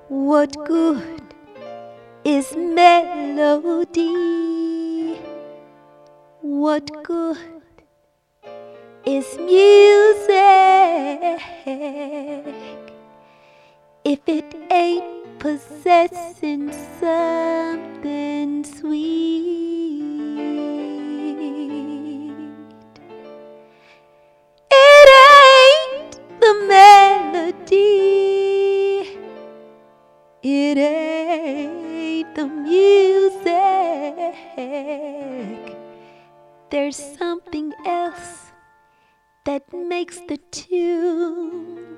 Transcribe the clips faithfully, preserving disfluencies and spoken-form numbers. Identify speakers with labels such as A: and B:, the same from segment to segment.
A: What good is melody? What good is music if it ain't possessing something sweet? It ain't the melody, it ain't the music. There's something else that makes the tune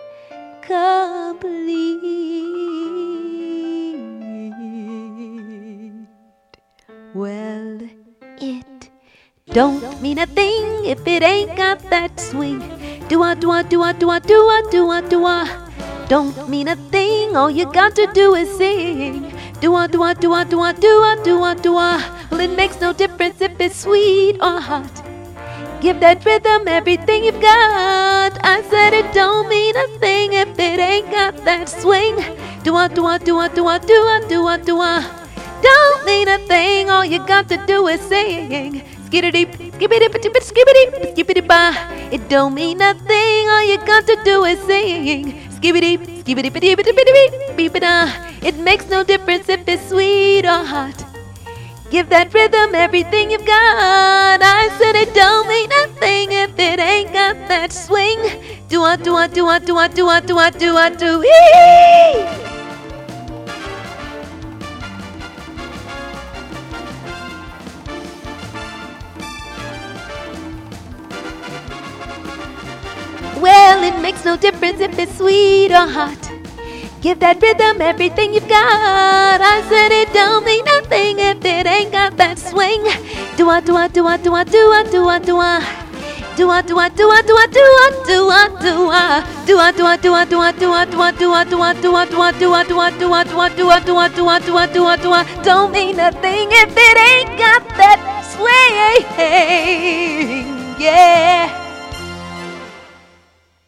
A: complete. Well, it don't mean a thing if it ain't got that swing. Do-a, do-a, do-a, do-a, do-a, do-a, do-a. Don't mean a thing, all you got to do is sing. Do-a, do-a, do-a, do-a, do-a, do-a, do-a. Well, it makes no difference if it's sweet or hot. Give that rhythm everything you've got. I said it don't mean a thing if it ain't got that swing. Do-a, do-a, do-a, do-a, do-a, do-a, do-a. Don't mean a thing, all you got to do is sing. Skiddy, skibbity, skibbity, skibbity, ba. It don't mean nothing, all you got to do is sing. Skibbity, skibbity, bitty, bitty, bitty, bitty, da. It makes no difference if it's sweet or hot. Give that rhythm everything you've got. I said it don't mean nothing if it ain't got that swing. Do-a, do-a, do-a, do-a, do-a, do-a, do-a, do-wee. Well, it makes no difference if it's sweet or hot. Give that rhythm everything you've got. I said it don't mean nothing if it ain't got that swing. Do-a, do-a, do-a, do-a, do-a, do-a, do-a. Do-a, do-a, do-a, do-a, do-a, do-a, do-a. Do-a, do-a, do-a, do-a, do-a, do-a, do-a, do-a, do-a, do-a, do-a, do-a, do-a, do-a, do-a, do-a, do-a, do-a, do-a, do-a. Don't mean nothing if it ain't got that swing. Yeah.